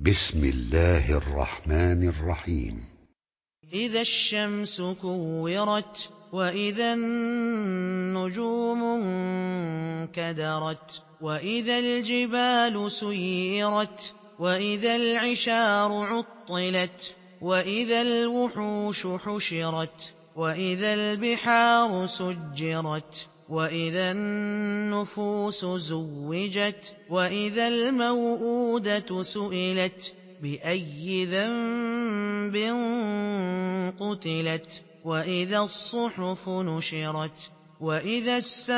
بسم الله الرحمن الرحيم. إذا الشمس كورت وإذا النجوم انكدرت وإذا الجبال سيرت وإذا العشار عطلت وإذا الوحوش حشرت وإذا البحار سجرت وإذا النفوس زوجت وإذا الموءودة سئلت بأي ذنب قتلت وإذا الصحف نشرت وإذا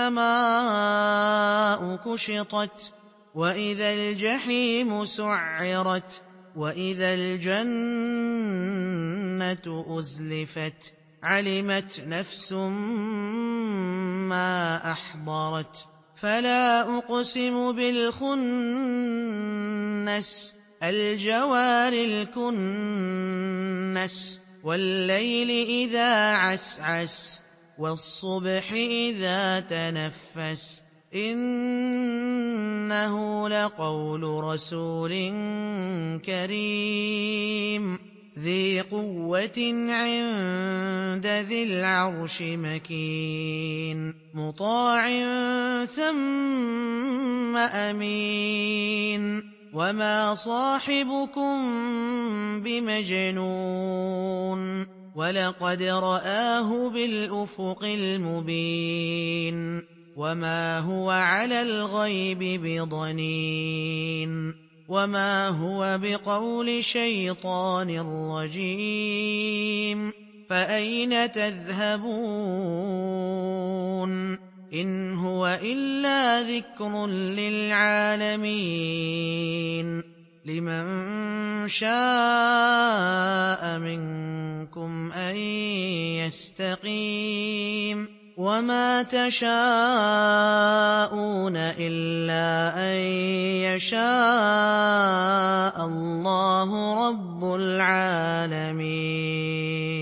السماء كشطت وإذا الجحيم سعرت وإذا الجنة أزلفت علمت نفس ما أحضرت فلا أقسم بالخنس الجوار الكنس والليل إذا عسعس والصبح إذا تنفس إنه لقول رسول كريم ذي قوة عند ذي العرش مكين مطاع ثم أمين وما صاحبكم بمجنون ولقد رآه بالأفق المبين وما هو على الغيب بضنين وما هو بقول شيطان رجيم فأين تذهبون إن هو إلا ذكر للعالمين لمن شاء منكم أن يستقيم وما تشاءون إلا أن يشاء الله رب العالمين.